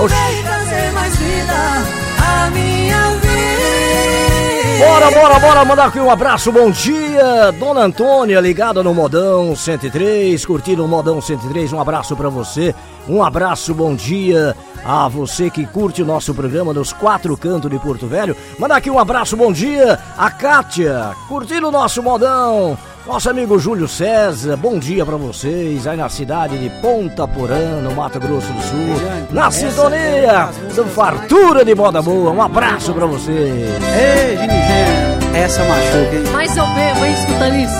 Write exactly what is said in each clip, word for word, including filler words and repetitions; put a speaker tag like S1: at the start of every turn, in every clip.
S1: Vem trazer mais vida à minha vida.
S2: Bora, bora, bora, mandar aqui um abraço, bom dia, Dona Antônia, ligada no Modão cento e três, curtindo o Modão cento e três, um abraço pra você, um abraço, bom dia a você que curte o nosso programa nos quatro cantos de Porto Velho. Mandar aqui um abraço, bom dia a Kátia, curtindo o nosso Modão. Nosso amigo Júlio César, bom dia pra vocês, aí na cidade de Ponta Porã, no Mato Grosso do Sul, na sintonia do Fartura de Moda Boa, um abraço pra vocês.
S3: Ei, Gini, essa machuca, hein?
S4: Mais ou menos, hein, escutando isso?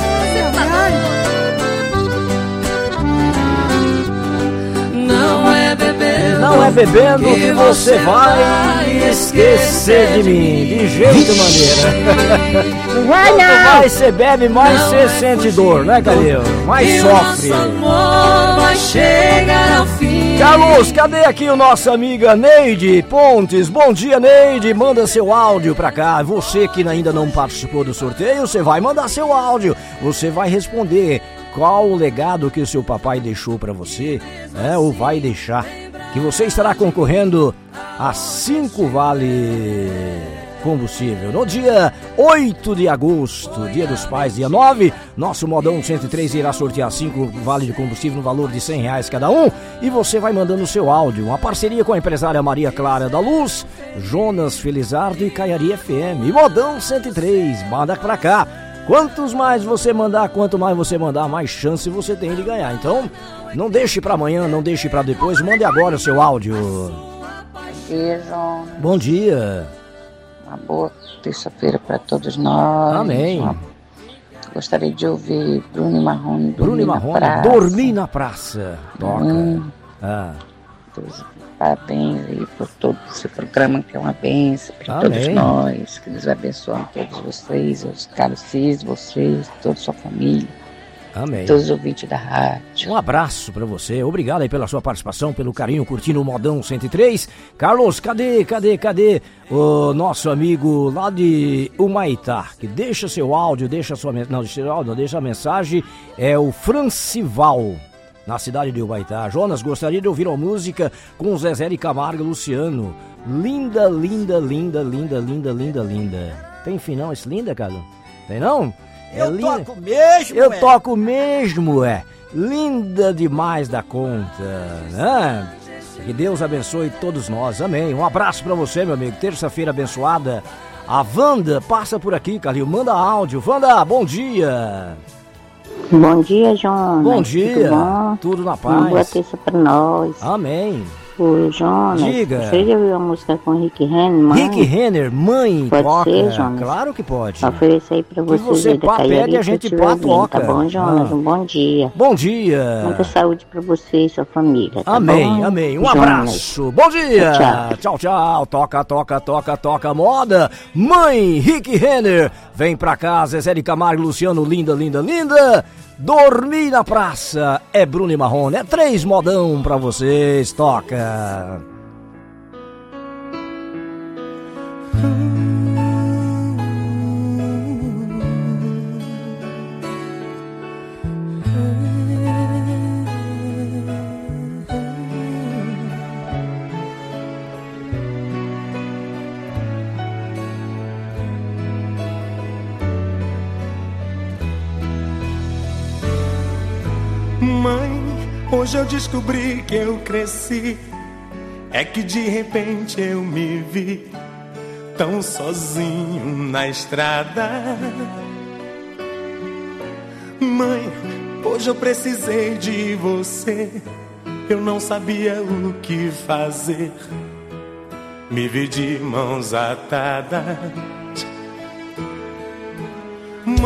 S1: Não é bebendo,
S2: não é bebendo que, que você vai esquecer de mim, de jeito maneira.
S5: Não vai não.
S2: Quanto mais você bebe, mais você sente dor, né, Calil? Mais sofre.
S1: Nosso amor vai chegar ao fim.
S2: Carlos, cadê aqui o nossa amiga Neide Pontes? Bom dia, Neide, manda seu áudio pra cá. Você que ainda não participou do sorteio, você vai mandar seu áudio. Você vai responder qual o legado que o seu papai deixou pra você, né, ou vai deixar. Que você estará concorrendo a cinco vale combustível. No dia oito de agosto, dia dos pais, dia nove, nosso Modão cento e três irá sortear cinco vale de combustível no valor de cem reais cada um. E você vai mandando o seu áudio. Uma parceria com a empresária Maria Clara da Luz, Jonas Felizardo e Caiari F M. E Modão cento e três, manda pra cá. Quantos mais você mandar, quanto mais você mandar, mais chance você tem de ganhar. Então, não deixe pra amanhã, não deixe pra depois, mande agora o seu áudio.
S5: Bom dia, João.
S2: Bom dia.
S5: Uma boa terça-feira pra todos nós.
S2: Amém.
S5: Uma... Gostaria de ouvir Bruno e Marrone.
S2: Bruno e Marrone, Dormir na Praça. Toca. Hum. Ah.
S5: Deus, parabéns aí por todo esse programa, que é uma bênção para todos nós. Que Deus abençoe todos vocês, os caros Cis, vocês, toda a sua família.
S2: Amém.
S5: Todos os ouvintes da rádio.
S2: Um abraço pra você, obrigado aí pela sua participação, pelo carinho, curtindo o Modão cento e três. Carlos, cadê, cadê, cadê o nosso amigo lá de Humaitá, que deixa seu áudio, deixa sua mensagem, não, deixa, não, deixa a mensagem, é o Francival, na cidade de Humaitá. Jonas, gostaria de ouvir uma música com Zezé de Camargo e Luciano. Linda, linda, linda, linda, linda, linda, linda. Tem fim não esse linda, cara? Tem não?
S3: Eu é toco mesmo,
S2: Eu
S3: é.
S2: toco mesmo, é. Linda demais da conta, né? Que Deus abençoe todos nós, amém. Um abraço pra você, meu amigo. Terça-feira abençoada. A Wanda passa por aqui, Calil. Manda áudio. Wanda, bom dia.
S5: Bom dia, João.
S2: Bom dia.
S5: Tudo bom?
S2: Tudo na paz.
S5: Uma boa terça pra nós.
S2: Amém.
S5: Oi, Jonas.
S2: Diga.
S5: Você já ouviu a música com Rick Renner, mãe?
S2: Rick Renner, mãe,
S5: pode
S2: toca.
S5: Ser, Jonas?
S2: Claro que pode.
S5: Oferecer aí pra vocês.
S2: Que você pá, pede, a gente pá, toca.
S5: Tá bom, Jonas? Ah. Um bom dia.
S2: Bom dia.
S5: Muita saúde pra você e sua família, tá
S2: amém,
S5: bom?
S2: Amém, um
S5: Jonas.
S2: abraço. Bom dia.
S5: Tchau.
S2: tchau, tchau. Toca, toca, toca, toca moda. Mãe, Rick Renner. Vem pra cá, Zezé de Camargo, Luciano, linda, linda, linda. Dormir na Praça é Bruno e Marrone. É três modão pra vocês. Toca.
S6: Mãe, hoje eu descobri que eu cresci. É que de repente eu me vi tão sozinho na estrada. Mãe, hoje eu precisei de você. Eu não sabia o que fazer. Me vi de mãos atadas.